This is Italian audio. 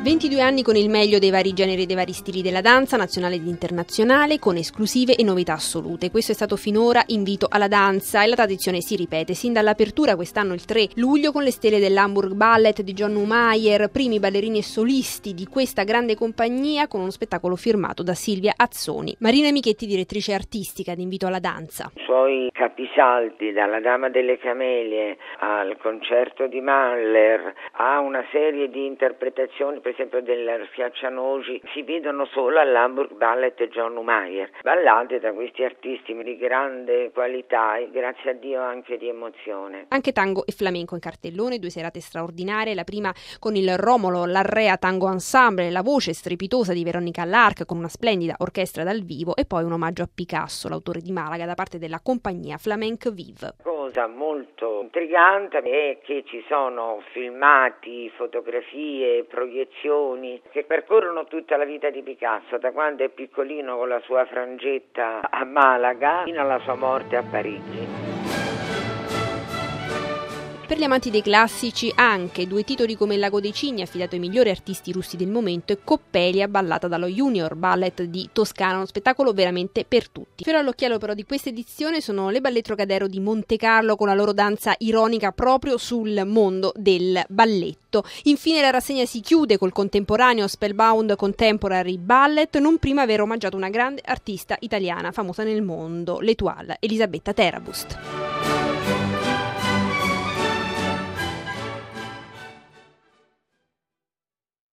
22 anni con il meglio dei vari generi e dei vari stili della danza, nazionale ed internazionale, con esclusive e novità assolute. Questo è stato finora Invito alla danza e la tradizione si ripete sin dall'apertura quest'anno il 3 luglio con le stelle dell'Hamburg Ballet di John Neumayer, primi ballerini e solisti di questa grande compagnia con uno spettacolo firmato da Silvia Azzoni. Marina Michetti, direttrice artistica di Invito alla danza. I suoi capisaldi, dalla Dama delle Camelie al concerto di Mahler, a una serie di interpretazioni, per esempio del Schiaccianoci, si vedono solo all'Hamburg Ballet John Neumayer, ballate da questi artisti di grande qualità e grazie a Dio anche di emozione. Anche tango e flamenco in cartellone, 2 serate straordinarie, la prima con il Romolo Larrea Tango Ensemble, la voce strepitosa di Veronica Lark con una splendida orchestra dal vivo e poi un omaggio a Picasso, l'autore di Malaga, da parte della compagnia Flamenc Vive. Cosa molto intrigante è che ci sono filmati, fotografie, proiezioni che percorrono tutta la vita di Picasso, da quando è piccolino con la sua frangetta a Malaga fino alla sua morte a Parigi. Per gli amanti dei classici anche 2 titoli come Il Lago dei Cigni, affidato ai migliori artisti russi del momento, e Coppelia, ballata dallo Junior Ballet di Toscana, uno spettacolo veramente per tutti. Fiore all'occhiello però di questa edizione sono le Ballet Trocadero di Montecarlo con la loro danza ironica proprio sul mondo del balletto. Infine la rassegna si chiude col contemporaneo Spellbound Contemporary Ballet, non prima aver omaggiato una grande artista italiana famosa nel mondo, l'Etoile Elisabetta Terabust.